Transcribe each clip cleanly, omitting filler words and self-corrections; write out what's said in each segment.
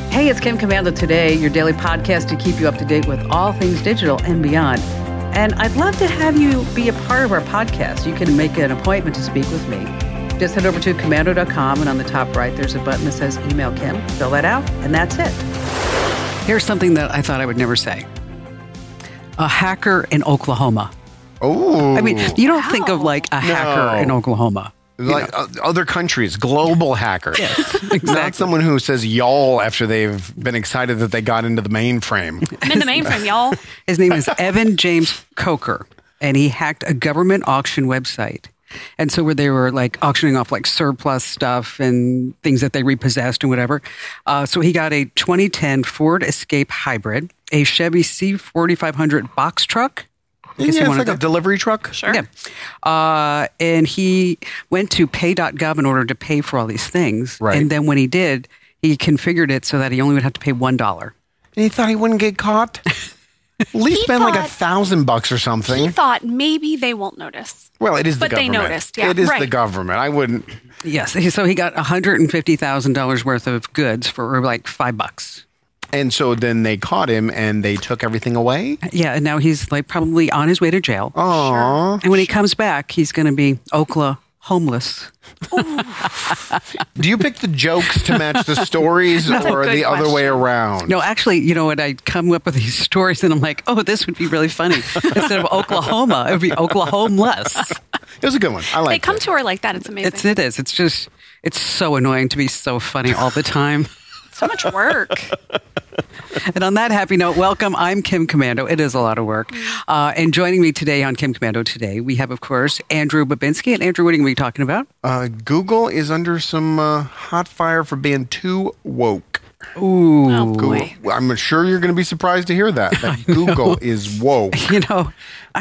Hey, it's Kim Komando Today, your daily podcast to keep you up to date with all things digital and beyond. And I'd love to have you be a part of our podcast. You can make an appointment to speak with me. Just head over to komando.com, and on the top right, there's a button that says Email Kim. Fill that out, and that's it. Here's something that I thought I would never say. A hacker in Oklahoma. Oh. I mean, you don't think of like a hacker in Oklahoma. Like other countries, global hackers. Yes, exactly. Not someone who says y'all after they've been excited that they got into the mainframe. I'm in the mainframe, y'all. His name is Evan James Coker, and he hacked a government auction website. And so where they were like auctioning off like surplus stuff and things that they repossessed and whatever. So he got a 2010 Ford Escape Hybrid, a Chevy C4500 box truck. Yeah, it's like a delivery truck. Sure. Yeah. And he went to pay.gov in order to pay for all these things. Right. And then when he did, he configured it so that he only would have to pay $1. And he thought he wouldn't get caught? At least spend like $1,000 or something. He thought maybe they won't notice. Well, it is the But they government. noticed, yeah. It is Right. the government. I wouldn't. Yes. So he got $150,000 worth of goods for like $5. And so then they caught him and they took everything away? Yeah. And now he's like probably on his way to jail. Aww. And when he comes back, he's going to be Oklahoma homeless. Do you pick the jokes to match the stories That's a or good the other way question. around? No, actually, you know what? I come up with these stories and I'm like, oh, this would be really funny. Instead of Oklahoma, it would be Oklahomeless. It was a good one. I like They come it. to her like that. It's amazing. It is. It's just, it's so annoying to be so funny all the time. So much work. And on that happy note, welcome. I'm Kim Komando. It is a lot of work. And joining me today on Kim Komando Today, we have, of course, Andrew Babinski. And Andrew, what are you going to be talking about? Google is under some hot fire for being too woke. Ooh. Oh, boy. Google, I'm sure you're going to be surprised to hear that Google is woke. You know,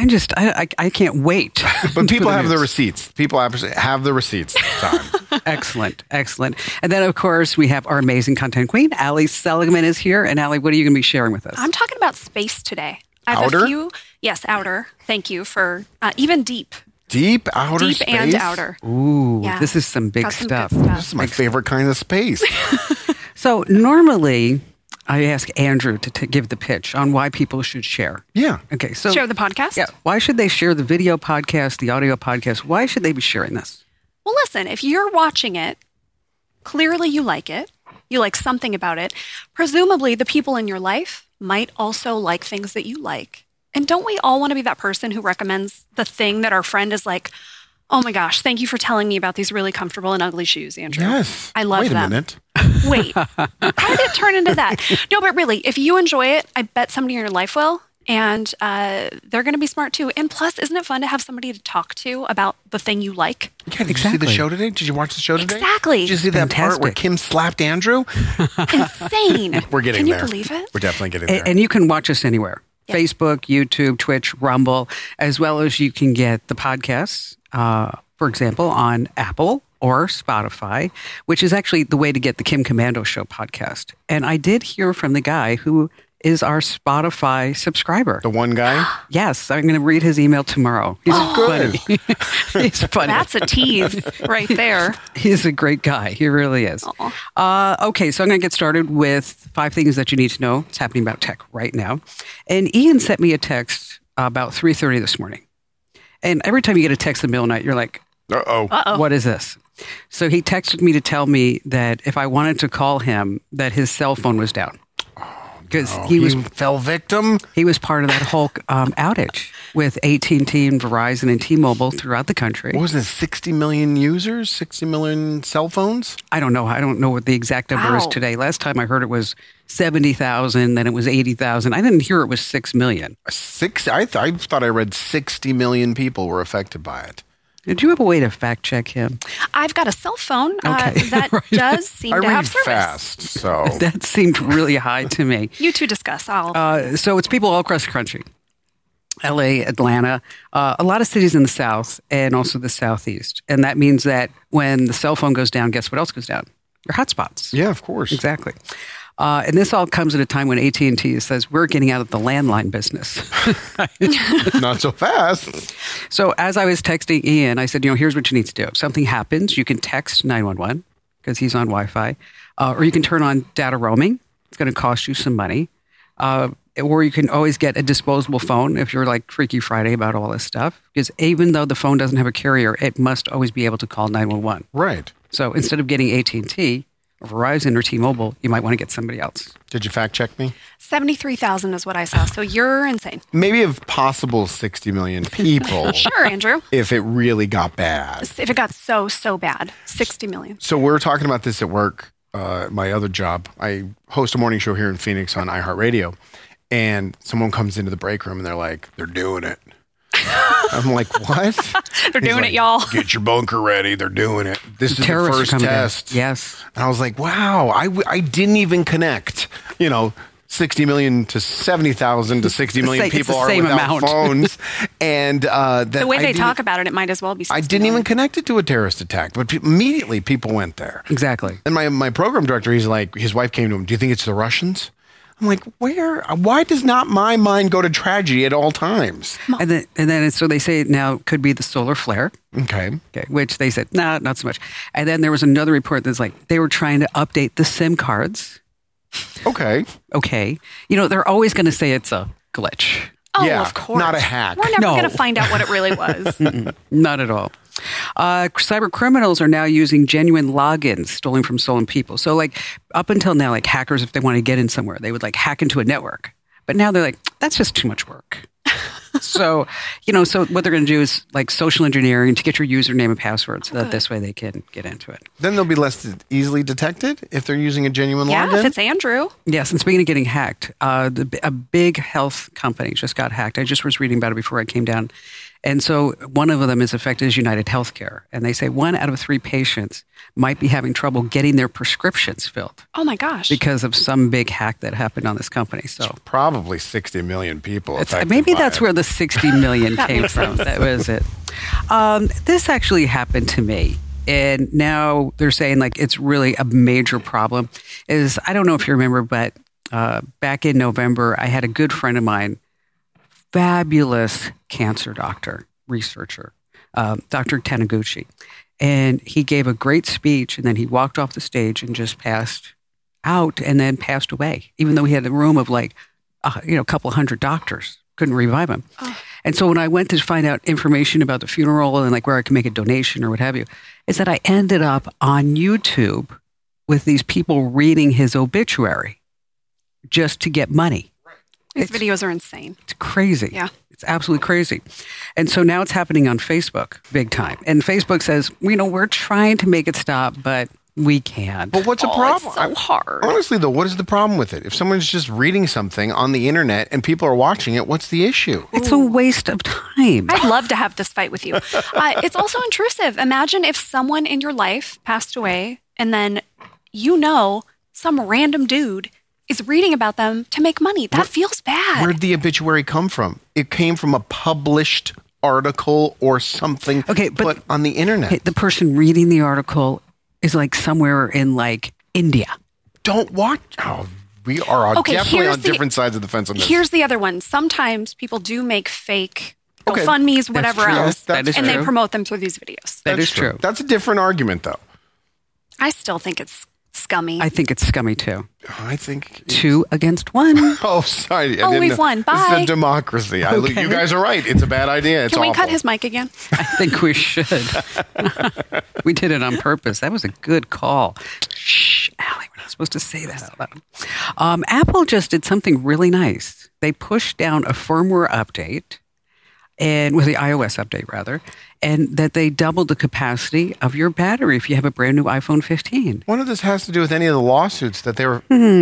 I can't wait. But people for have the news. receipts. People have the receipts this time. Excellent. Excellent. And then, of course, we have our amazing content queen, Allie Seligman is here. And Allie, what are you going to be sharing with us? I'm talking about space today. I have Outer? a few. Yes, outer. Thank you for even deep. Deep outer Deep space? and outer. Ooh, Yeah. this is some big Got some stuff. good This is my favorite kind of space. So normally I ask Andrew to give the pitch on why people should share. Yeah. Okay, so Share the podcast? Yeah, why should they share the video podcast, the audio podcast? Why should they be sharing this? Well, listen, if you're watching it, clearly you like it. You like something about it. Presumably, the people in your life might also like things that you like. And don't we all want to be that person who recommends the thing that our friend is like, oh my gosh, thank you for telling me about these really comfortable and ugly shoes, Andrew. Yes. I love Wait them. a minute. Wait, how did it turn into that? No, but really, if you enjoy it, I bet somebody in your life will. And they're going to be smart too. And plus, isn't it fun to have somebody to talk to about the thing you like? Yeah, did you see the Exactly. show today? Did you watch the show today? Exactly. Did you see that part where Fantastic. Kim slapped Andrew? Insane. We're getting Can you there. believe it? We're definitely getting there. And you can watch us anywhere. Yes. Facebook, YouTube, Twitch, Rumble, as well as you can get the podcasts, for example, on Apple or Spotify, which is actually the way to get the Kim Komando Show podcast. And I did hear from the guy who is our Spotify subscriber. The one guy? Yes, I'm going to read his email tomorrow. He's good. funny. He's funny. That's a tease right there. He's a great guy. He really is. Okay, so I'm going to get started with 5 things that you need to know. It's happening about tech right now. And Ian sent me a text about 3:30 this morning. And every time you get a text in the middle of the night, you're like, Uh-oh. what is this? So he texted me to tell me that if I wanted to call him, that his cell phone was down. Because he fell victim? He was part of that whole outage with AT&T and Verizon and T-Mobile throughout the country. What was it, 60 million users? 60 million cell phones? I don't know. I don't know what the exact number is Wow. today. Last time I heard it was 70,000, then it was 80,000. I didn't hear it was 6 million. I thought I read 60 million people were affected by it. Did you have a way to fact check him? I've got a cell phone Okay. that Right. does seem I to read have service. fast, so. That seemed really high to me. You two discuss. So it's people all across the country. LA, Atlanta, a lot of cities in the South and also the Southeast. And that means that when the cell phone goes down, guess what else goes down? Your hotspots. Yeah, of course. Exactly. And this all comes at a time when AT&T says, we're getting out of the landline business. Not so fast. So as I was texting Ian, I said, here's what you need to do. If something happens, you can text 911 because he's on Wi-Fi, or you can turn on data roaming. It's going to cost you some money. Or you can always get a disposable phone if you're like Freaky Friday about all this stuff. Because even though the phone doesn't have a carrier, it must always be able to call 911. Right. So instead of getting AT&T or Verizon or T-Mobile, you might want to get somebody else. Did you fact check me? 73,000 is what I saw. So you're insane. Maybe of possible 60 million people. Sure, Andrew. If it really got bad. If it got so bad, 60 million. So we're talking about this at work. My other job, I host a morning show here in Phoenix on iHeartRadio. And someone comes into the break room and they're like, they're doing it. I'm like, what? They're doing it, y'all. Get your bunker ready. They're doing it. This is the Terrorists first are coming in. test. Yes. And I was like, wow, I didn't even connect, 60 million to 70,000 to 60 million It's the people are same without amount. phones. And The way they talk about it might as well be 60 I didn't even connect it to a terrorist attack, but immediately people went there. Exactly. And my program director, he's like, his wife came to him, do you think it's the Russians? I'm like, why does not my mind go to tragedy at all times? And then so they say it now could be the solar flare. Okay. Okay, which they said, nah, not so much. And then there was another report that's like they were trying to update the SIM cards. Okay. Okay. They're always going to say it's a glitch. Oh, Yeah, of course. not a hack. We're never No. going to find out what it really was. Not at all. Cyber criminals are now using genuine logins stolen from stolen people. So like up until now, like hackers, if they want to get in somewhere, they would like hack into a network. But now they're like, that's just too much work. So what they're going to do is like social engineering to get your username and password so that this way they can get into it. Then they'll be less easily detected if they're using a genuine Yeah, login? if it's Andrew. Yes, and speaking of getting hacked, a big health company just got hacked. I just was reading about it before I came down. And so one of them is affected is United Healthcare. And they say 1 out of 3 patients might be having trouble getting their prescriptions filled Oh, my gosh. because of some big hack that happened on this company. So Probably 60 million people. maybe that's where the 60 million came makes from. sense. That was it. This actually happened to me. And now they're saying like it's really a major problem. I don't know if you remember, but back in November, I had a good friend of mine, fabulous cancer doctor, researcher, Dr. Taniguchi. And he gave a great speech and then he walked off the stage and just passed out and then passed away, even though he had a room of like, a couple hundred doctors. Couldn't revive him. Oh. And so when I went to find out information about the funeral and like where I could make a donation or what have you, is that I ended up on YouTube with these people reading his obituary just to get money. These videos are insane. It's crazy. Yeah. It's absolutely crazy. And so now it's happening on Facebook big time. And Facebook says, we're trying to make it stop, but we can't. But what's the problem? It's so hard. Honestly, though, what is the problem with it? If someone's just reading something on the internet and people are watching it, what's the issue? It's a waste of time. I'd love to have this fight with you. It's also intrusive. Imagine if someone in your life passed away and then some random dude is reading about them to make money. That feels bad. Where'd the obituary come from? It came from a published article or something put on the internet. The person reading the article is like somewhere in like India. Don't watch. Oh, we are definitely on different sides of the fence on this. Here's the other one. Sometimes people do make fake Okay. GoFundMes, whatever true. else, That is and they true. promote them through these videos. That is true. That's a different argument, though. I still think it's scummy. I think it's scummy too. I think 2 against 1. Oh, sorry. Oh, we've won. Bye. This is a democracy. Okay. You guys are right. It's a bad idea. It's Can we awful. cut his mic again? I think we should. We did it on purpose. That was a good call. Shh, Allie, we're not supposed to say that out loud. Apple just did something really nice. They pushed down a firmware update, and with the iOS update rather, and that they doubled the capacity of your battery if you have a brand new iPhone 15. One of this has to do with any of the lawsuits that they were.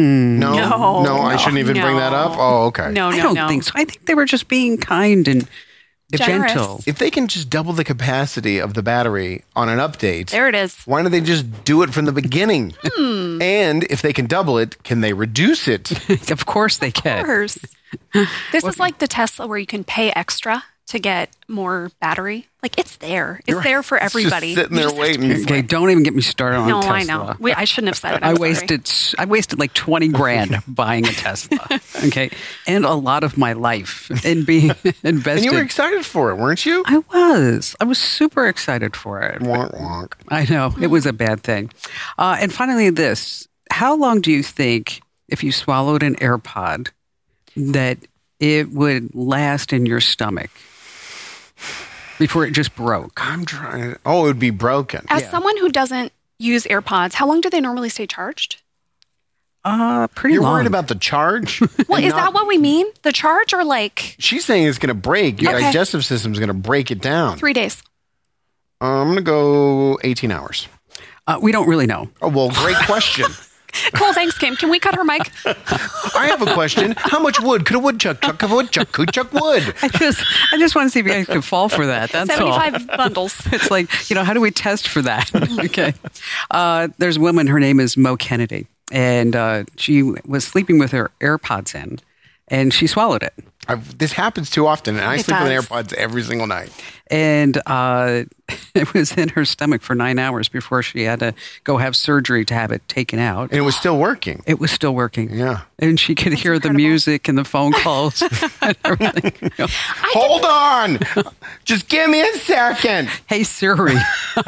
No, I shouldn't even bring that up. Oh, okay. No, I don't think so. I think they were just being kind and Generous. gentle. If they can just double the capacity of the battery on an update, There it is. why don't they just do it from the beginning? And if they can double it, can they reduce it? Of course they Of can. course. This is like the Tesla where you can pay extra to get more battery. Like it's there. It's there for It's just everybody. sitting You there just have to waiting. pay for Okay, it. don't even get me started on No, Tesla. I know. I shouldn't have said it. I I'm sorry. wasted like 20 grand buying a Tesla. Okay. And a lot of my life in being invested. And you were excited for it, weren't you? I was super excited for it. Wonk, wonk. I know it was a bad thing. And finally how long do you think if you swallowed an AirPod, that it would last in your stomach before it just broke. I'm trying. Oh, it would be broken. As someone who doesn't use AirPods, how long do they normally stay charged? Pretty You're long. worried about the charge? Well, is that what we mean? The charge or like She's saying it's going to break. Your Okay. digestive system is going to break it down. 3 days? I'm going to go 18 hours. We don't really know. Oh, well, great question. Cool, thanks, Kim. Can we cut her mic? I have a question. How much wood could a woodchuck chuck a woodchuck could chuck wood? I just want to see if you guys could fall for that. That's all. 75 bundles. It's like, how do we test for that? Okay. There's a woman, her name is Mo Kennedy, and she was sleeping with her AirPods in, and she swallowed it. This happens too often, and I It sleep with does. AirPods every single night. And it was in her stomach for 9 hours before she had to go have surgery to have it taken out. And it was still working. It was still working. Yeah. And she could hear the incredible. music and the phone calls and everything. Hold on. Just give me a second. Hey, Siri.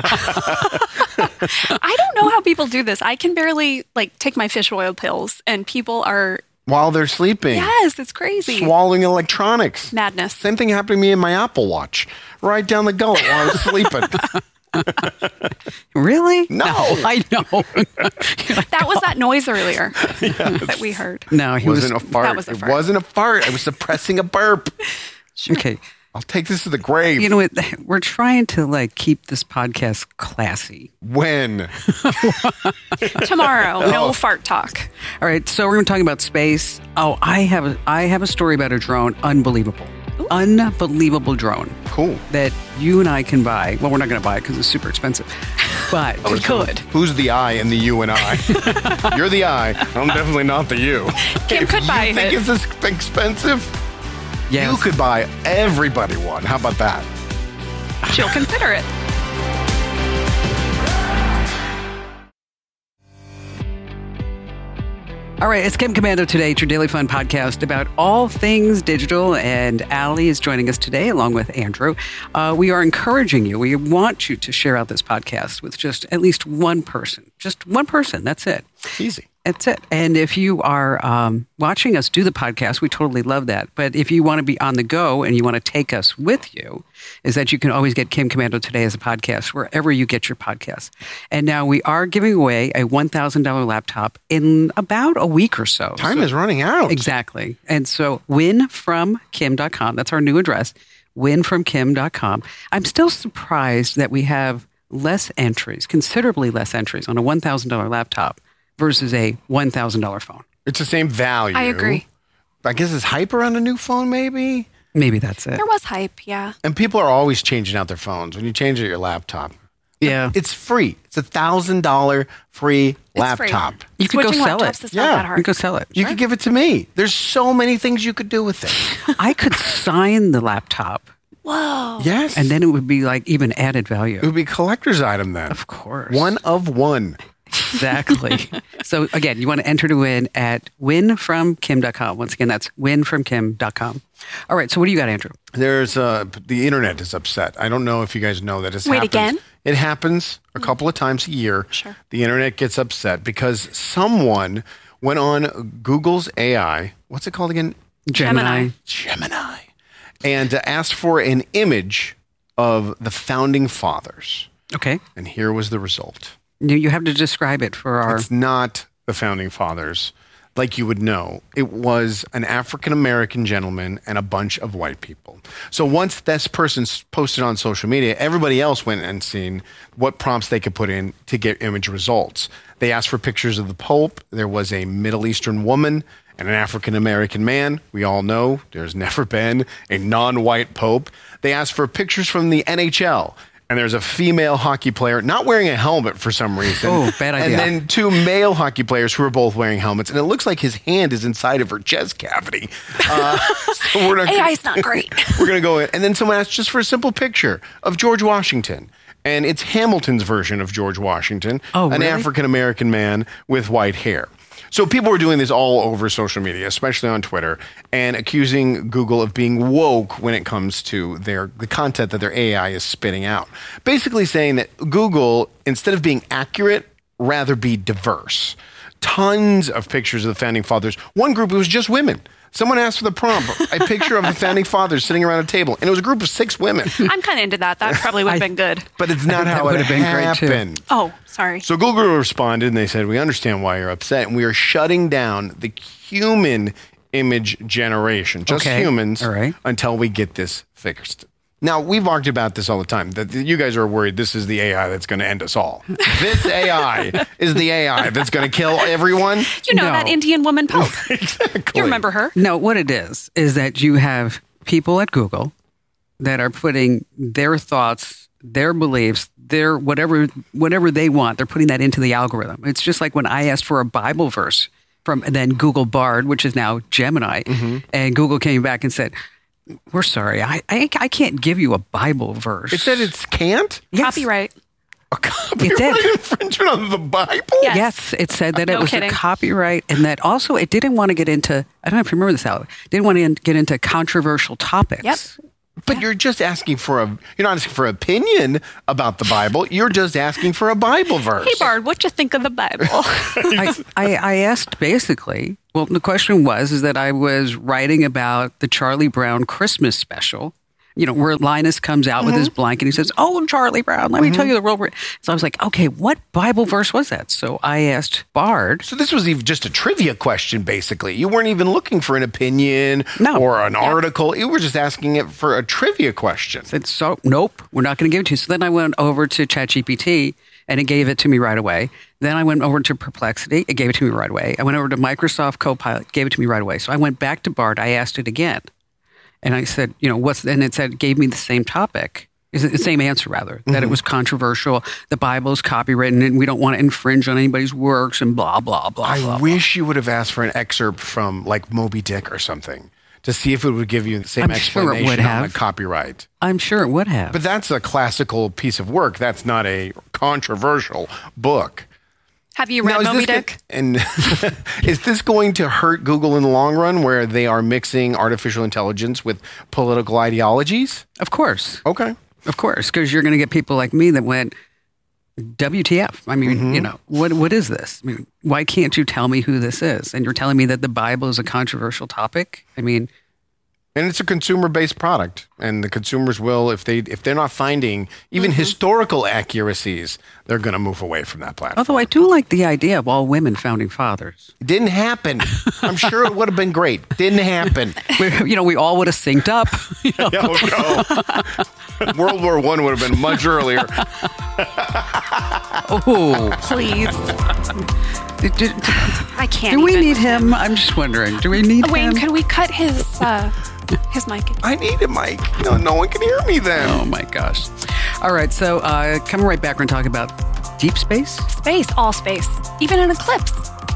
I don't know how people do this. I can barely take my fish oil pills, and people are While they're sleeping. yes, it's crazy. Swallowing electronics. Madness. Same thing happened to me in my Apple Watch. Right down the gullet while I was sleeping. Really? No. I know. That was that noise earlier that we heard. No, he It wasn't a fart. that was a It fart. wasn't a fart. I was suppressing a burp. Okay. I'll take this to the grave. You know what? We're trying to keep this podcast classy. When? Tomorrow, no fart talk. All right, so we're going to talk about space. Oh, I have a story about a drone. Unbelievable. Unbelievable drone Cool. that you and I can buy. Well, we're not going to buy it because it's super expensive, but we could. Who's the I in the you and I? You're the I. I'm definitely not the you. Kim If could buy you think it. it's this expensive, Yes. you could buy everybody one. How about that? She'll consider it. All right, it's Kim Commando today. It's your Daily Fun podcast about all things digital, and Allie is joining us today along with Andrew. We are encouraging you. We want you to share out this podcast with just at least one person. Just one person. That's it. Easy. That's it. And if you are watching us do the podcast, we totally love that. But if you want to be on the go and you want to take us with you, is that you can always get Kim Commando Today as a podcast wherever you get your podcasts. And now we are giving away a $1,000 laptop in about a week or so. Time is running out. Exactly. And so winfromkim.com, that's our new address, winfromkim.com. I'm still surprised that we have less entries, considerably less entries on a $1,000 laptop versus a $1,000 phone. It's the same value. I agree. I guess it's hype around a new phone, maybe. Maybe that's it. There was hype, yeah. And people are always changing out their phones. When you change out your laptop, Yeah. it's free. It's $1,000 free laptop. Free. You could go Switching sell laptops it. is Yeah. not that You hard. could sell it. You could give it to me. There's so many things you could do with it. I could sign the laptop Whoa. Yes. and then it would be even added it value. would be a collector's item then. Of course. One of one. Exactly. So again, you want to enter to win at winfromkim.com. Once again, that's winfromkim.com. All right. So what do you got, Andrew? There's the internet is upset. I don't know if you guys know that it's Wait, happens. again? It happens a couple of times a year. Sure. The internet gets upset because someone went on Google's AI. What's it called again? Gemini. Gemini. And asked for an image of the founding fathers. Okay. And here was the result. You have to describe it for our. It's not the founding fathers like you would know. It was an African-American gentleman and a bunch of white people. So once this person posted on social media, everybody else went and seen what prompts they could put in to get image results. They asked for pictures of the Pope. There was a Middle Eastern woman and an African-American man. We all know there's never been a non-white Pope. They asked for pictures from the NHL. And there's a female hockey player not wearing a helmet for some reason. Oh, bad idea. And then two male hockey players who are both wearing helmets. And it looks like his hand is inside of her chest cavity. So we're not AI's not great. we're going to go in. And then someone asked just for a simple picture of George Washington. And it's Hamilton's version of George Washington, Oh, an really? African-American man with white hair. So people were doing this all over social media, especially on Twitter, and accusing Google of being woke when it comes to the content that their AI is spitting out. Basically saying that Google, instead of being accurate, rather be diverse. tons of pictures of the founding fathers. One group, it was just women. Someone asked for the prompt, a picture of the founding fathers sitting around a table, and it was a group of 6 women. I'm kind of into that. That probably would have been good. But it's not how it happened. Oh, sorry. So Google responded, and they said, we understand why you're upset, and we are shutting down the human image generation, just humans, until we get this fixed. Now, we've argued about this all the time, that you guys are worried this is the AI that's going to end us all. This AI is the AI that's going to kill everyone. You know, that Indian woman Pope. Exactly. You remember her? No, what it is that you have people at Google that are putting their thoughts, their beliefs, their whatever they want, they're putting that into the algorithm. It's just like when I asked for a Bible verse from then Google Bard, which is now Gemini, and Google came back and said, we're sorry, I can't give you a Bible verse. It said it can't? Yes. Copyright. A copyright infringement on the Bible? Yes, it said that it was a copyright, and that also it didn't want to get into, I don't know if you remember this, Al, didn't want to get into controversial topics. Yep. But you're just asking for you're not asking for an opinion about the Bible. You're just asking for a Bible verse. Hey, Bard, what you think of the Bible? I asked basically, well, the question was that I was writing about the Charlie Brown Christmas special, you know, where Linus comes out with his blanket and he says, oh, Charlie Brown, let me tell you the real. So I was like, okay, what Bible verse was that? So I asked Bard. So this was even just a trivia question, basically. You weren't even looking for an opinion or an article. You were just asking it for a trivia question. So, nope, we're not going to give it to you. So then I went over to ChatGPT and it gave it to me right away. Then I went over to Perplexity. It gave it to me right away. I went over to Microsoft Copilot, gave it to me right away. So I went back to Bard. I asked it again. And I said, you know, and it said, gave me the same topic, the same answer rather, that it was controversial. The Bible is copywritten and we don't want to infringe on anybody's works and blah, blah, blah. I wish you would have asked for an excerpt from like Moby Dick or something to see if it would give you the same explanation on the copyright. I'm sure it would have. But that's a classical piece of work. That's not a controversial book. Have you read Moby Dick? And is this going to hurt Google in the long run where they are mixing artificial intelligence with political ideologies? Of course. Okay. Of course, because you're going to get people like me that went, WTF? I mean, you know, what is this? I mean, why can't you tell me who this is? And you're telling me that the Bible is a controversial topic? I mean... And it's a consumer-based product, and the consumers will, if they're not finding even historical accuracies, they're going to move away from that platform. Although I do like the idea of all women founding fathers. It didn't happen. I'm sure it would have been great. Didn't happen. We all would have synced up. You know? No. World War I would have been much earlier. Oh, please. I can't. Do we need him? I'm just wondering. Do we need him? Wayne, could we cut his mic? I need a mic. No one can hear me then. Oh my gosh. All right. So coming right back, we're going to talk about deep space. Space, all space, even an eclipse.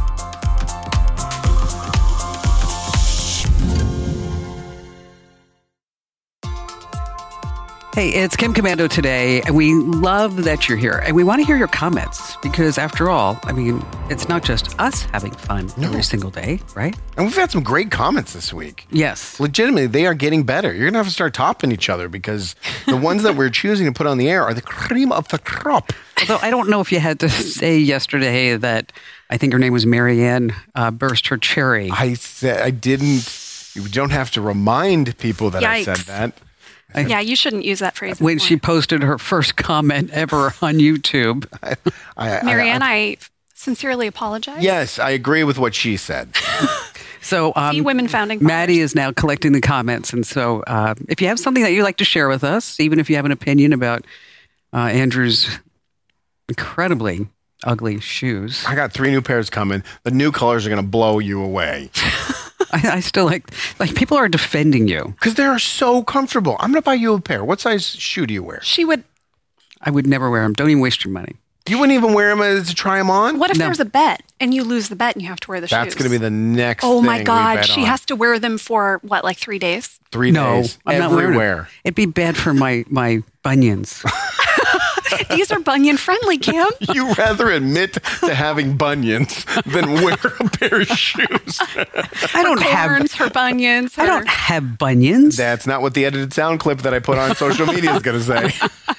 Hey, it's Kim Komando today, and we love that you're here. And we want to hear your comments because, after all, I mean, it's not just us having fun every single day, right? And we've had some great comments this week. Yes. Legitimately, they are getting better. You're going to have to start topping each other because the ones that we're choosing to put on the air are the cream of the crop. Although I don't know if you had to say yesterday that I think her name was Marianne burst her cherry. I said I didn't. You don't have to remind people that I said that. Yeah, you shouldn't use that phrase when she posted her first comment ever on YouTube. Marianne, I sincerely apologize. Yes, I agree with what she said. So, See women founding fathers. Maddie is now collecting the comments. And so if you have something that you'd like to share with us, even if you have an opinion about Andrew's incredibly ugly shoes. I got 3 new pairs coming. The new colors are going to blow you away. I still like people are defending you. Because they are so comfortable. I'm going to buy you a pair. What size shoe do you wear? I would never wear them. Don't even waste your money. You wouldn't even wear them to try them on? What if there's a bet and you lose the bet and you have to wear the shoes? That's going to be the next thing. Oh my God. She has to wear them for what, like 3 days? 3 days. I'm not wearing them. It'd be bad for my bunions. These are bunion friendly, Kim. You rather admit to having bunions than wear a pair of shoes. I don't have her bunions. I don't have bunions. That's not what the edited sound clip that I put on social media is going to say.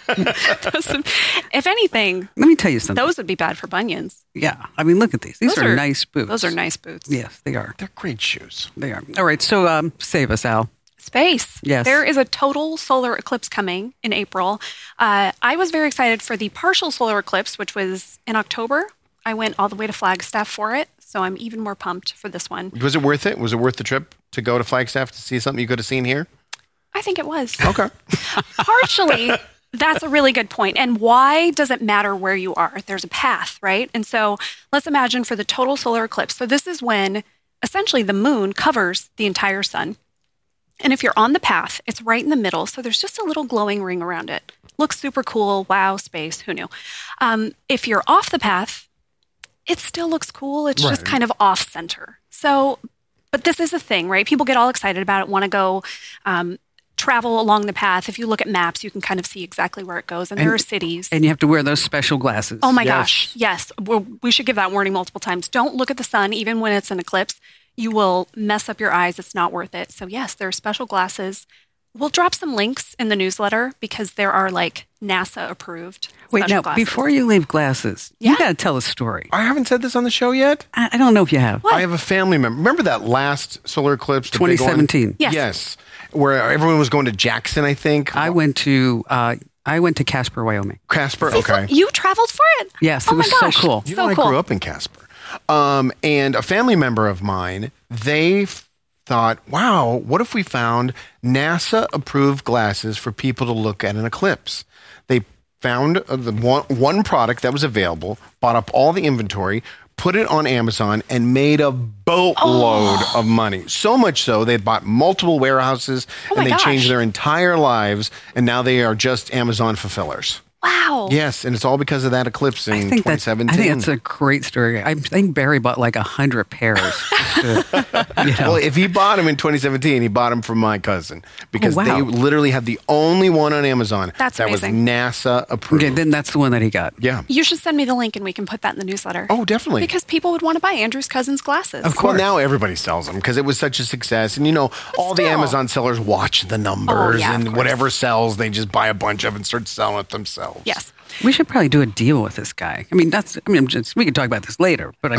If anything, Let me tell you something. those would be bad for bunions. Yeah. I mean, look at these. These Those are nice boots. Those are nice boots. Yes, they are. They're great shoes. They are. All right. So save us, Al. Space. Yes. There is a total solar eclipse coming in April. I was very excited for the partial solar eclipse, which was in October. I went all the way to Flagstaff for it, so I'm even more pumped for this one. Was it worth it? Was it worth the trip to go to Flagstaff to see something you could have seen here? I think it was. Okay. Partially, that's a really good point. And why does it matter where you are? There's a path, right? And so let's imagine for the total solar eclipse. So this is when essentially the moon covers the entire sun. And if you're on the path, it's right in the middle. So there's just a little glowing ring around it. Looks super cool. Wow, space. Who knew? If you're off the path, it still looks cool. It's just kind of off center. So, but this is a thing, right? People get all excited about it, want to go travel along the path. If you look at maps, you can kind of see exactly where it goes. And there are cities. And you have to wear those special glasses. Oh my gosh. Yes. We should give that warning multiple times. Don't look at the sun, even when it's an eclipse. You will mess up your eyes. It's not worth it. So yes, there are special glasses. We'll drop some links in the newsletter because there are like NASA approved. Wait, now, glasses. before you leave glasses, you got to tell a story. I haven't said this on the show yet. I don't know if you have. What? I have a family member. Remember that last solar eclipse? the big one? 2017. Yes. Yes. Where everyone was going to Jackson, I think. I went to Casper, Wyoming. Casper, See, okay. You traveled for it? Yes, Oh it my was so gosh. cool. You So know, I cool. grew up in Casper. And a family member of mine, they thought, wow, what if we found NASA-approved glasses for people to look at an eclipse? They found the one product that was available, bought up all the inventory, put it on Amazon, and made a boatload of money. So much so, they bought multiple warehouses, Oh and my they gosh. changed their entire lives, and now they are just Amazon fulfillers. Wow. Yes, and it's all because of that eclipse in I think 2017. that's a great story. I think Barry bought like 100 pairs. just to, Well, if he bought them in 2017, he bought them from my cousin because wow. they literally had the only one on Amazon That's that amazing. was NASA approved. Okay, then that's the one that he got. Yeah. You should send me the link and we can put that in the newsletter. Oh, definitely. Because people would want to buy Andrew's cousin's glasses. Of Well, course. now everybody sells them because it was such a success. And, you know, all the still. Amazon sellers watch the numbers yeah, of and course. whatever sells, they just buy a bunch of and start selling it themselves. Yes. We should probably do a deal with this guy. We can talk about this later, but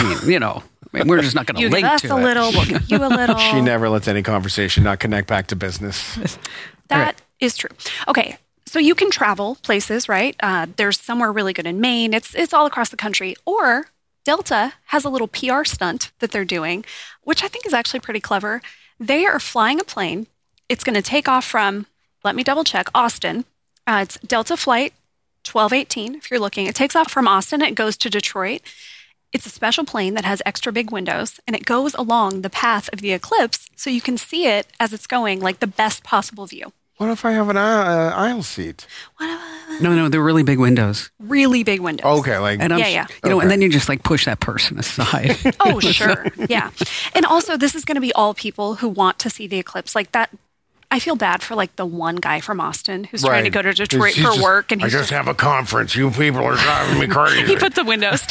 we're just not going to You link give us to a it. little, we'll give you a little. She never lets any conversation not connect back to business. That is true. Okay. So you can travel places, right? There's somewhere really good in Maine. It's all across the country. Or Delta has a little PR stunt that they're doing, which I think is actually pretty clever. They are flying a plane. It's going to take off from, let me double check, Austin. It's Delta Flight 1218, if you're looking. It takes off from Austin. It goes to Detroit. It's a special plane that has extra big windows, and it goes along the path of the eclipse so you can see it as it's going, like the best possible view. What if I have an aisle seat? No, they're really big windows. Really big windows. Okay, like And Yeah. and then you just like push that person aside. Oh, sure. Yeah. And also, this is going to be all people who want to see the eclipse. Like that, I feel bad for like the one guy from Austin who's trying to go to Detroit He's for just, work. And I he's just have a conference. You people are driving me crazy. he put the windows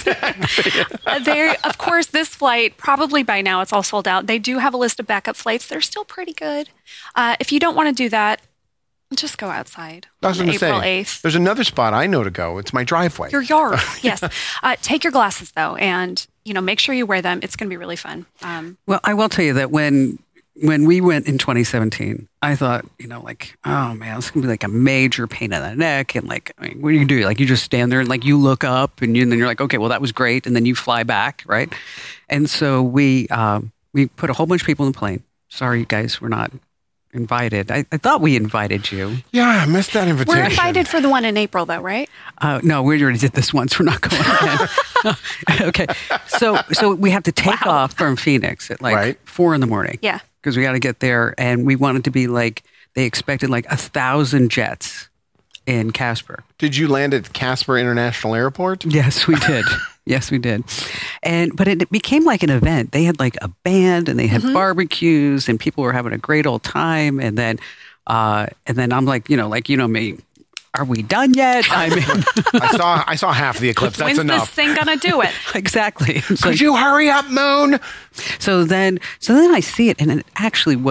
down. There, of course, this flight, probably by now it's all sold out. They do have a list of backup flights. They're still pretty good. If you don't want to do that, just go outside I was on going to April say, 8th. there's another spot I know to go. It's my driveway. Your yard, yes. Take your glasses, though, and make sure you wear them. It's going to be really fun. Well, I will tell you that when we went in 2017, I thought, oh man, it's gonna be like a major pain in the neck, and what do you do? Like you just stand there and like you look up, and then you're like, okay, well that was great, and then you fly back, right? And so we put a whole bunch of people in the plane. Sorry, you guys were not invited. I thought we invited you. Yeah, I missed that invitation. We're invited for the one in April, though, right? No, we already did this once. We're not going again. Okay, so we have to take off from Phoenix at Right. 4 a.m. Yeah. Because we got to get there, and we wanted to be they expected 1,000 jets in Casper. Did you land at Casper International Airport? Yes, we did. Yes, we did. But it became like an event. They had a band, and they had barbecues, and people were having a great old time. And then I'm like, me. Are we done yet? I mean, I saw half the eclipse. That's When's enough. this thing going to do it? exactly. It's Could you hurry up, Moon? So then I see it, and it actually was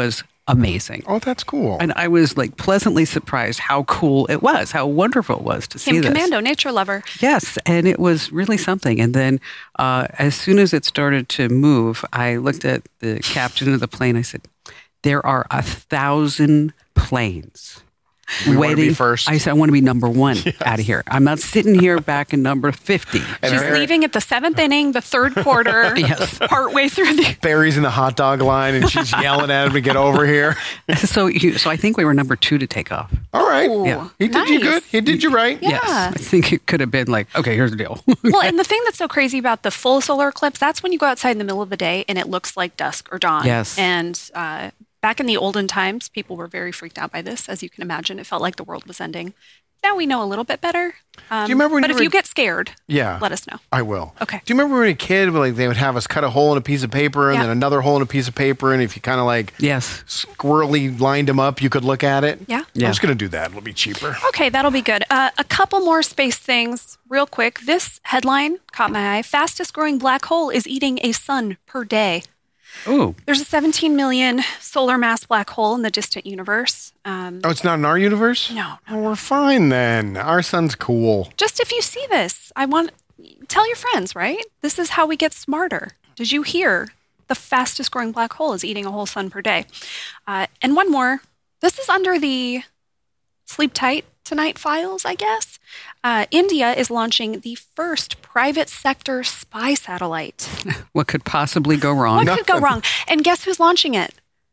amazing. Oh, that's cool. And I was like pleasantly surprised how cool it was, how wonderful it was to see Kim this. Commando, nature lover. Yes, and it was really something. And then as soon as it started to move, I looked at the captain of the plane. I said, there are 1,000 planes We waiting. want to be first. I said, I want to be number one out of here. I'm not sitting here back in number 50. And She's leaving at the 7th inning, the 3rd quarter, Yes. partway through the... Barry's in the hot dog line, and she's yelling at him to get over here. So I think we were number 2 to take off. All right. Ooh, Yeah. He did you nice. good. He did you right. Yeah. Yes. I think it could have been like, okay, here's the deal. Well, and the thing that's so crazy about the full solar eclipse, that's when you go outside in the middle of the day and it looks like dusk or dawn. Yes. And back in the olden times, people were very freaked out by this. As you can imagine, it felt like the world was ending. Now we know a little bit better. Do you remember when but you if were- you get scared, Yeah. let us know. I will. Okay. Do you remember when we were a kid, like they would have us cut a hole in a piece of paper and Yeah. then another hole in a piece of paper, and if you kind of like Yes. squirrely lined them up, you could look at it? Yeah. Yeah. I'm just going to do that. It'll be cheaper. Okay, that'll be good. A couple more space things real quick. This headline caught my eye. Fastest growing black hole is eating a sun per day. Ooh. There's a 17 million solar mass black hole in the distant universe. Oh, it's not in our universe? No. Oh, we're fine then. Our sun's cool. Just if you see this, tell your friends, right? This is how we get smarter. Did you hear the fastest growing black hole is eating a whole sun per day? And one more. This is under the Sleep Tight Tonight files, I guess. India is launching the first private sector spy satellite. What could possibly go wrong? What could go wrong? And guess who's launching it?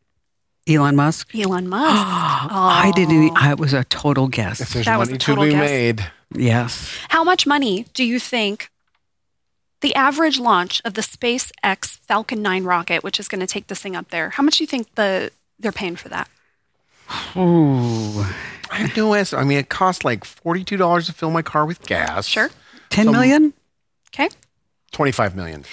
Elon Musk? Elon Musk. I didn't. It was a total guess. If there's That was money a to total be guess. made. Yes. How much money do you think the average launch of the SpaceX Falcon 9 rocket, which is going to take this thing up there, how much do you think they're paying for that? Ooh. I have no answer. I mean, it costs like $42 to fill my car with gas. Sure. 10 million? Okay. $25 million.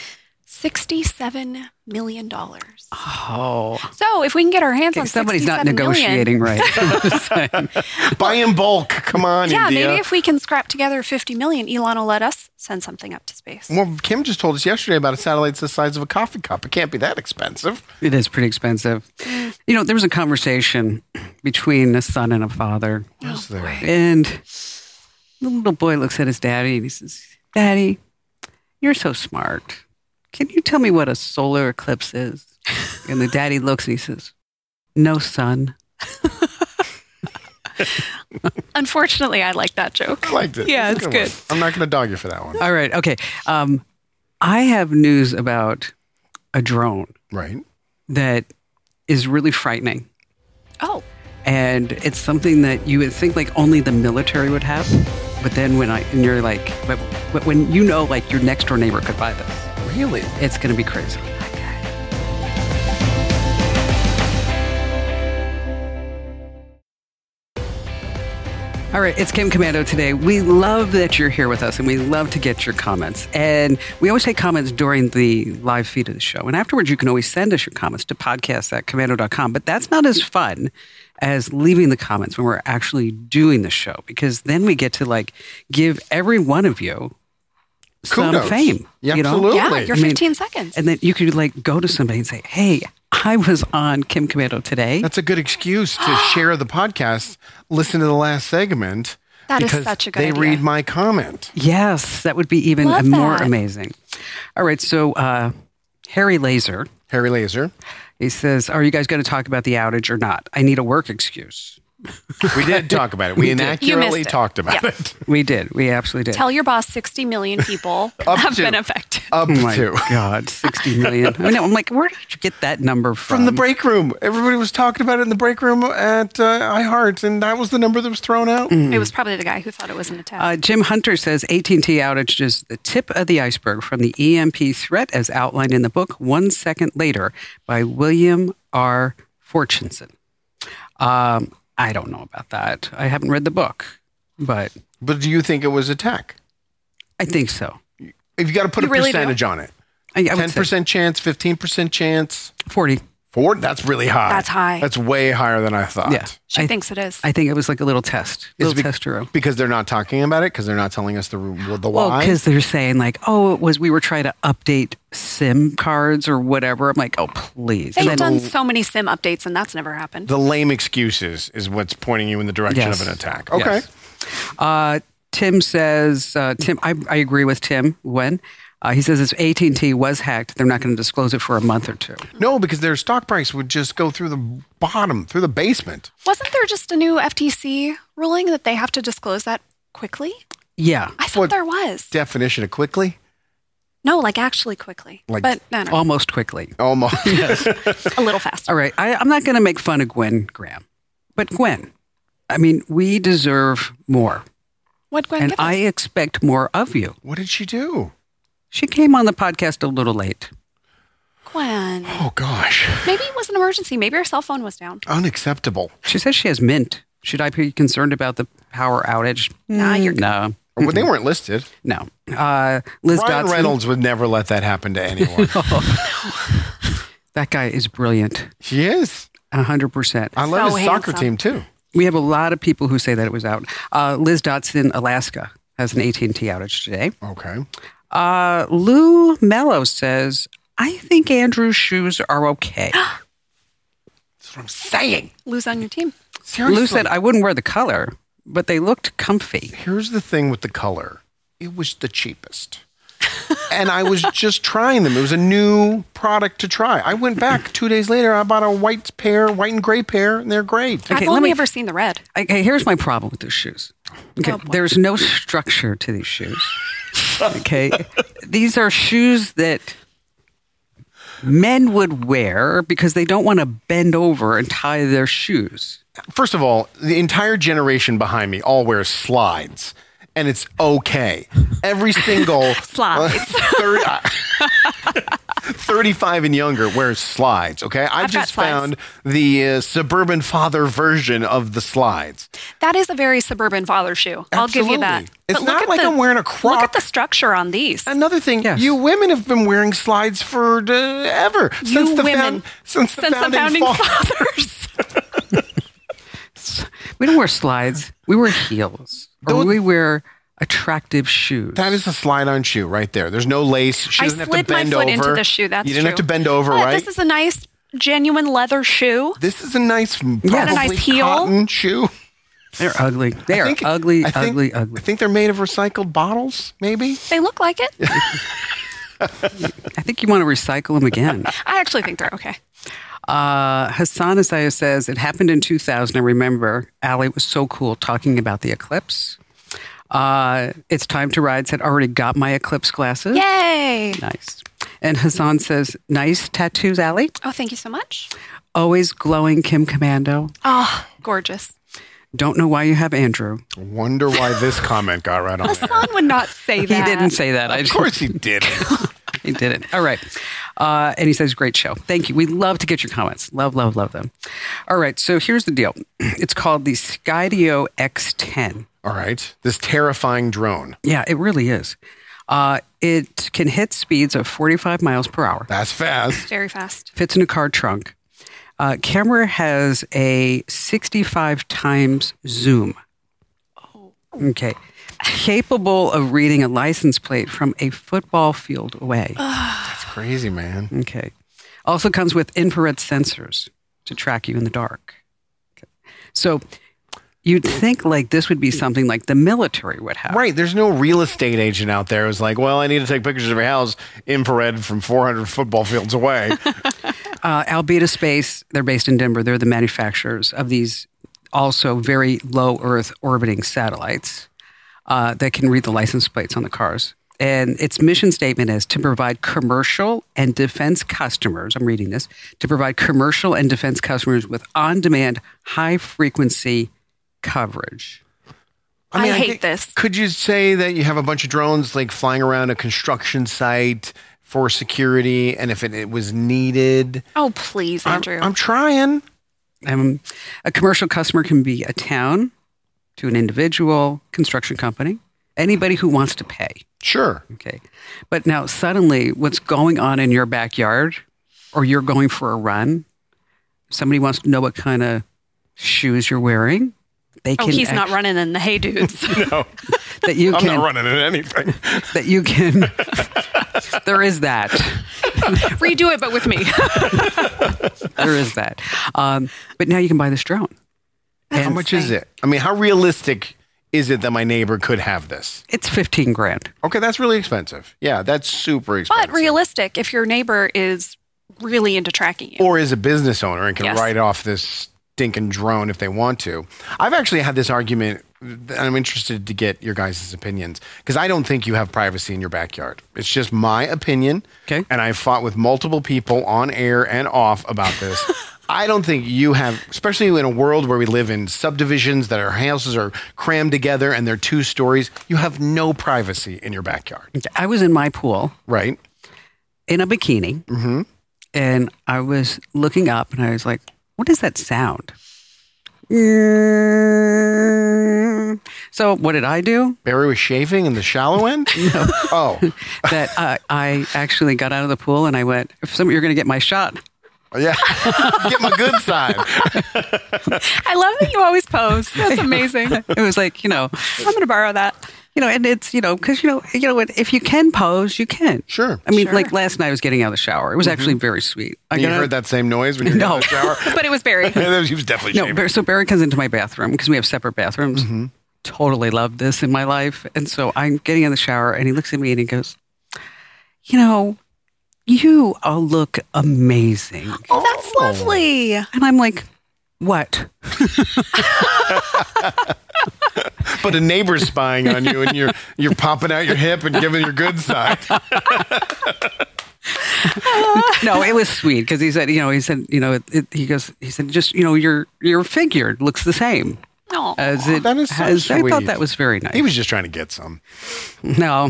$67 million. Oh. So if we can get our hands on Somebody's not $67 million, negotiating right. I'm just saying. Buy in bulk. Come on, yeah, India. maybe if we can scrap together $50 million, Elon will let us send something up to space. Well, Kim just told us yesterday about a satellite the size of a coffee cup. It can't be that expensive. It is pretty expensive. You know, there was a conversation between a son and a father. Was there? And the little boy looks at his daddy and he says, Daddy, you're so smart. Can you tell me what a solar eclipse is? And the daddy looks and he says, No, son. Unfortunately, I like that joke. I liked it. Yeah, a it's one. good. I'm not going to dog you for that one. All right. Okay. I have news about a drone Right. that is really frightening. Oh, And it's something that you would think like only the military would have. But then you're like, but when you know like your next door neighbor could buy this, Really? it's going to be crazy. All right, it's Kim Commando today. We love that you're here with us, and we love to get your comments. And we always take comments during the live feed of the show. And afterwards, you can always send us your comments to podcast@commando.com. But that's not as fun as leaving the comments when we're actually doing the show, because then we get to like give every one of you some Kudos. fame. Yeah, you know? absolutely. yeah, your I mean, 15 seconds. And then you could like go to somebody and say, hey, I was on Kim Commando today. That's a good excuse to share the podcast. Listen to the last segment. That is because such a good they idea. read my comment. Yes, that would be even Love more that. amazing. All right, so Harry Laser, Harry Laser. he says, are you guys going to talk about the outage or not? I need a work excuse. We did talk about it. We You inaccurately missed it. talked about Yeah. it. We did. We absolutely did. Tell your boss 60 million people Up have to. been affected. Up Oh my to. God, 60 million. I know. I'm like, where did you get that number From the break room. Everybody was talking about it in the break room at iHeart, and that was the number that was thrown out. It was probably the guy who thought it was an attack. Jim Hunter says AT&T outage is the tip of the iceberg from the EMP threat as outlined in the book 1 Second Later by William R. Fortune. I don't know about that. I haven't read the book, but But do you think it was a tech? I think so. If you got to put You a really do? percentage on it, I would say 10% chance, 15% chance, 40. 4. That's really high. That's high. That's way higher than I thought. Yeah. She thinks it is. I think it was like a little test, Is little it be- tester. Because they're not talking about it, because they're not telling us the Well, why. because they're saying like, oh, we were trying to update SIM cards or whatever. I'm like, oh, please. They've And then- done so many sim updates, and that's never happened. The lame excuses is what's pointing you in the direction Yes. of an attack. Okay. Yes. Tim says, I agree with Tim. When he says if AT&T was hacked, they're not going to disclose it for a month or two. No, because their stock price would just go through the bottom, through the basement. Wasn't there just a new FTC ruling that they have to disclose that quickly? Yeah, I thought What? there was. Definition of quickly? No, like actually quickly. Like- but no, no, almost quickly. Almost. a little faster. All right, I'm not going to make fun of Gwen Graham, but Gwen, I mean, we deserve more, What Gwen and give us? I expect more of you. What did she do? She came on the podcast a little late. Gwen. Oh, gosh. Maybe it was an emergency. Maybe her cell phone was down. Unacceptable. She says she has Mint. Should I be concerned about the power outage? Nah, you're good. No. Well, they weren't listed. No. Liz Ryan Dotson. Reynolds would never let that happen to anyone. That guy is brilliant. He is. 100%. I love So his soccer handsome. team, too. We have a lot of people who say that it was out. Liz Dotson, Alaska, has an AT&T outage today. Okay. Lou Mello says, I think Andrew's shoes are okay. That's what I'm saying. Lose on your team. Seriously. Lou said, I wouldn't wear the color, but they looked comfy. Here's the thing with the color. It was the cheapest. And I was just trying them. It was a new product to try. I went back 2 days later. I bought a white and gray pair, and they're great. Okay, I've let only me- ever seen the red. Okay, here's my problem with those shoes. Okay, Oh, boy. there's no structure to these shoes. Okay, these are shoes that men would wear because they don't want to bend over and tie their shoes. First of all, the entire generation behind me all wears slides, and it's okay. Every single Slides. 35 and younger wears slides, okay? I I've got just slides. found the suburban father version of the slides. That is a very suburban father shoe. I'll give you that. Absolutely. It's But not look at like I'm wearing a Croc. Look at the structure on these. Another thing, Yes. you women have been wearing slides for ever. You women. Since the founding fathers. We don't wear slides. We wear heels. Or Those- we wear attractive shoes. That is a slide-on shoe right there. There's no lace. She I doesn't have to slid my bend foot over. into the shoe. That's You didn't have true. to bend over, Yeah, right? This is a nice, genuine leather shoe. This is a nice, probably a nice heel. cotton shoe. They're ugly. They I are think- ugly, I think- ugly, I ugly. think they're made of recycled bottles, maybe. They look like it. I think you want to recycle them again. I actually think they're okay. Hassan Isaiah says, it happened in 2000. I remember Allie was so cool talking about the eclipse. It's Time to Ride said, already got my eclipse glasses. Yay. Nice. And Hassan says, nice tattoos, Allie. Oh, thank you so much. Always glowing Kim Commando. Oh, gorgeous. Don't know why you have Andrew. Wonder why this comment got right on there. Hassan would not say He that. didn't say that. Of course he did. He didn't. All right. And he says, great show. Thank you. We love to get your comments. Love, love, love them. All right. So here's the deal. It's called the Skydio X10. All right. This terrifying drone. Yeah, it really is. It can hit speeds of 45 miles per hour. That's fast. Very fast. Fits in a car trunk. Camera has a 65 times zoom. Okay. Capable of reading a license plate from a football field away. That's crazy, man. Okay. Also comes with infrared sensors to track you in the dark. Okay. So you'd think like this would be something like the military would have. Right. There's no real estate agent out there who's like, well, I need to take pictures of your house infrared from 400 football fields away. Albedo Space, they're based in Denver. They're the manufacturers of these also very low Earth orbiting satellites that can read the license plates on the cars. And its mission statement is to provide commercial and defense customers, I'm reading this, to provide commercial and defense customers with on-demand, high-frequency coverage. I hate think- this. Could you say that you have a bunch of drones like flying around a construction site for security, and if it was needed? Oh, please, Andrew. I'm trying. A commercial customer can be a town, to an individual, construction company, anybody who wants to pay. Sure. Okay. But now suddenly what's going on in your backyard, or you're going for a run, somebody wants to know what kind of shoes you're wearing. They Oh, can he's not running in the Hey Dudes. No, that you I'm can not running in anything. that you can there is that. Redo it, but with me. There is that. But now you can buy this drone. How much is it? I mean, how realistic is it that my neighbor could have this? It's $15,000. Okay, that's really expensive. Yeah, that's super expensive. But realistic if your neighbor is really into tracking you. Or is a business owner and can Yes. write off this stinking drone if they want to. I've actually had this argument, and I'm interested to get your guys' opinions, because I don't think you have privacy in your backyard. It's just my opinion. Okay. And I've fought with multiple people on air and off about this. I don't think you have, especially in a world where we live in subdivisions that our houses are crammed together and they're 2 stories, you have no privacy in your backyard. I was in my pool Right? in a bikini, and I was looking up, and I was like, what is that sound? So what did I do? Barry was shaving in the shallow end? No. Oh. That I actually got out of the pool, and I went, you're going to get my shot. Yeah. Get my good side. I love that you always pose. That's amazing. I'm It was like, going to borrow that. and it's, because, if you can pose, you can. Sure. I mean, Sure. like last night I was getting out of the shower. It was actually very sweet. You heard that same noise when you were in the shower? But it was Barry. He was definitely shaving. So Barry comes into my bathroom because we have separate bathrooms. Totally love this in my life. And so I'm getting in the shower, and he looks at me and he goes, you all look amazing. Oh, that's lovely. And I'm like, what? But a neighbor's spying on you, and you're popping out your hip and giving your good side. No, it was sweet because he said, just, your figure looks the same. Oh, As it that is so has. I sweet. thought that was very nice. He was just trying to get some. No.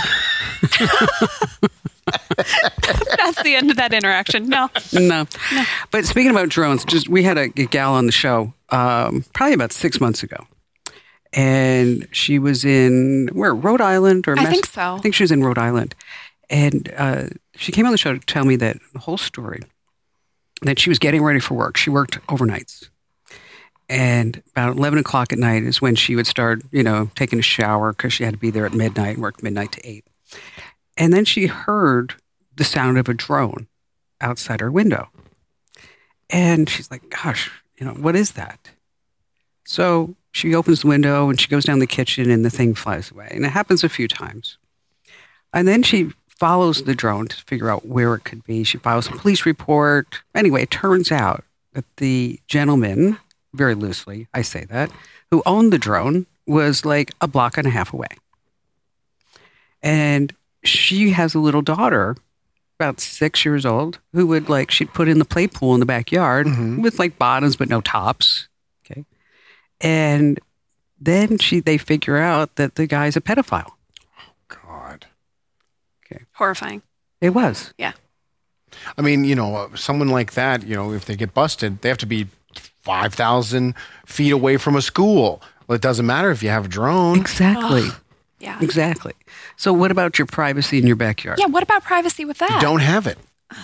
that's the end of that interaction. No. No. But speaking about drones, we had a gal on the show probably about 6 months ago. And she was in, Rhode Island? I think so. I think she was in Rhode Island. And she came on the show to tell me the whole story, that she was getting ready for work. She worked overnights. And about 11 o'clock at night is when she would start, taking a shower because she had to be there at midnight and work midnight to 8. And then she heard the sound of a drone outside her window. And she's like, gosh, what is that? So she opens the window and she goes down the kitchen and the thing flies away. And it happens a few times. And then she follows the drone to figure out where it could be. She files a police report. Anyway, it turns out that the gentleman, very loosely, I say that, who owned the drone was like a block and a half away. And she has a little daughter, about 6 years old, who would she'd put in the play pool in the backyard with bottoms but no tops. Okay. And then they figure out that the guy's a pedophile. God. Okay. Horrifying. It was. Yeah. I mean, someone like that, if they get busted, they have to be 5,000 feet away from a school. Well, it doesn't matter if you have a drone. Exactly. Yeah. Exactly. So what about your privacy in your backyard? Yeah. What about privacy with that? You don't have it.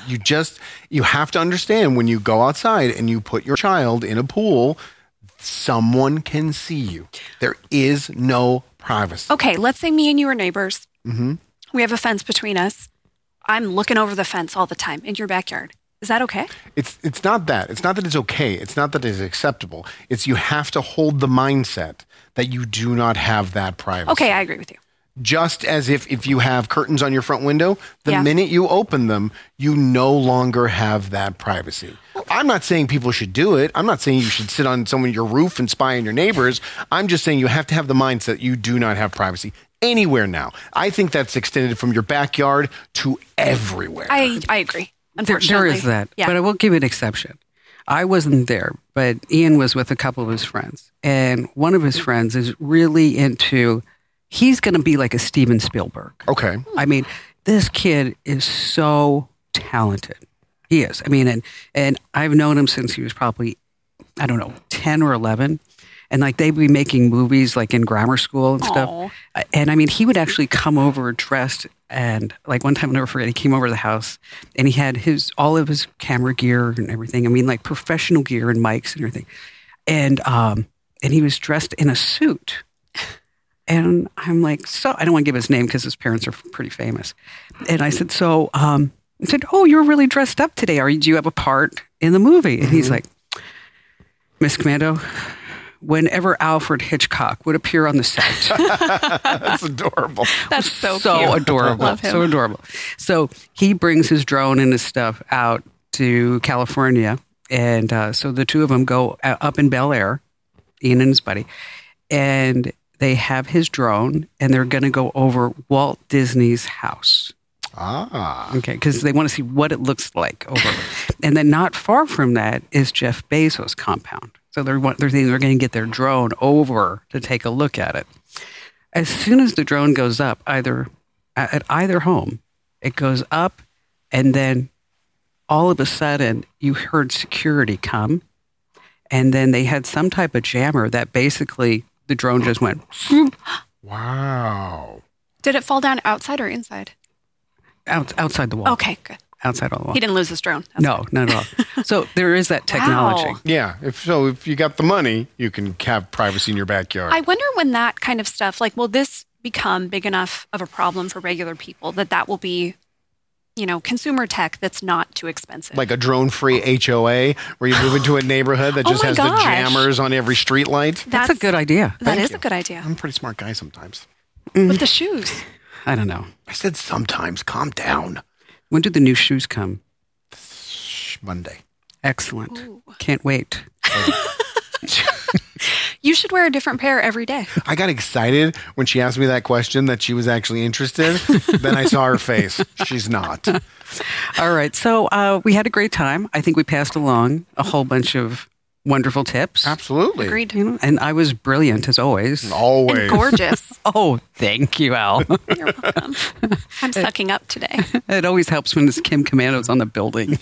You have to understand when you go outside and you put your child in a pool, someone can see you. There is no privacy. Okay. Let's say me and you are neighbors. Mm-hmm. We have a fence between us. I'm looking over the fence all the time in your backyard. Is that okay? It's not that. It's not that it's okay. It's not that it's acceptable. It's you have to hold the mindset that you do not have that privacy. Okay, I agree with you. Just as if you have curtains on your front window, the Yeah. minute you open them, you no longer have that privacy. I'm not saying people should do it. I'm not saying you should sit on your roof and spy on your neighbors. I'm just saying you have to have the mindset you do not have privacy anywhere now. I think that's extended from your backyard to everywhere. I agree. There Unfortunately. is that. Yeah. But I will give an exception. I wasn't there, but Ian was with a couple of his friends. And one of his friends is really he's going to be like a Steven Spielberg. Okay. I mean, this kid is so talented. He is. I mean, and I've known him since he was probably, 10 or 11. And they'd be making movies in grammar school and stuff. Aw. And I mean, he would actually come over dressed, and one time I'll never forget, he came over to the house and he had all of his camera gear and everything. I mean, professional gear and mics and everything. And he was dressed in a suit. And I'm like, so I don't want to give his name because his parents are pretty famous. And I said, so and said, "Oh, you're really dressed up today. Do you have a part in the movie?" And he's like, "Miss Commando, whenever Alfred Hitchcock would appear on the set." That's adorable. That's so So cute. adorable. Love him. So adorable. So he brings his drone and his stuff out to California. And so the two of them go up in Bel Air, Ian and his buddy, and they have his drone and they're going to go over Walt Disney's house. Okay, because they want to see what it looks like over. And then not far from that is Jeff Bezos' compound. So they're thinking they're going to get their drone over to take a look at it. As soon as the drone goes up, at either home, it goes up, and then all of a sudden you heard security come, and then they had some type of jammer that basically the drone just went. Wow. Did it fall down outside or inside? Outside the wall. Okay, good. Outside the wall. He didn't lose his drone. That's No, not at all. So there is that technology. Wow. Yeah. If you got the money, you can have privacy in your backyard. I wonder when that kind of stuff, like, will this become big enough of a problem for regular people that will be, consumer tech that's not too expensive? Like a drone-free HOA where you move into a neighborhood that Oh just my has gosh. the jammers on every street light. That's a good idea. That Thank is you. a good idea. I'm a pretty smart guy sometimes. With the shoes. I don't know. I said sometimes. Calm down. When do the new shoes come? Monday. Excellent. Ooh. Can't wait. You should wear a different pair every day. I got excited when she asked me that question that she was actually interested. Then I saw her face. She's not. All right. So we had a great time. I think we passed along a whole bunch of wonderful tips. Absolutely. Agreed. And I was brilliant as always. Always. And gorgeous. Oh, thank you, Al. You're welcome. I'm sucking up today. It always helps when it's Kim Commando's on the building.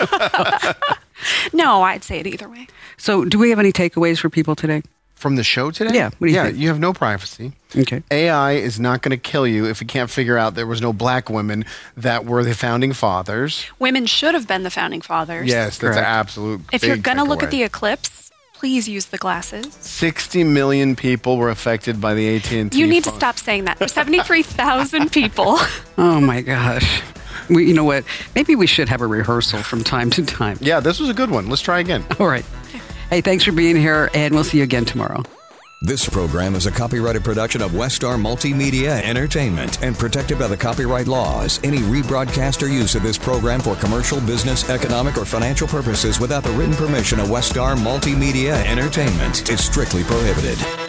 No, I'd say it either way. So do we have any takeaways for people today? From the show today? Yeah, what do you think? You have no privacy. Okay. AI is not going to kill you if you can't figure out there was no black women that were the founding fathers. Women should have been the founding fathers. Yes, that's an Correct. absolute If you're big going to look takeaway. at the eclipse, please use the glasses. 60 million people were affected by the AT&T You need to phone. stop saying that. There's 73,000 people. Oh, my gosh. You know what? Maybe we should have a rehearsal from time to time. Yeah, this was a good one. Let's try again. All right. Hey, thanks for being here, and we'll see you again tomorrow. This program is a copyrighted production of Westar Multimedia Entertainment and protected by the copyright laws. Any rebroadcast or use of this program for commercial, business, economic, or financial purposes without the written permission of Westar Multimedia Entertainment is strictly prohibited.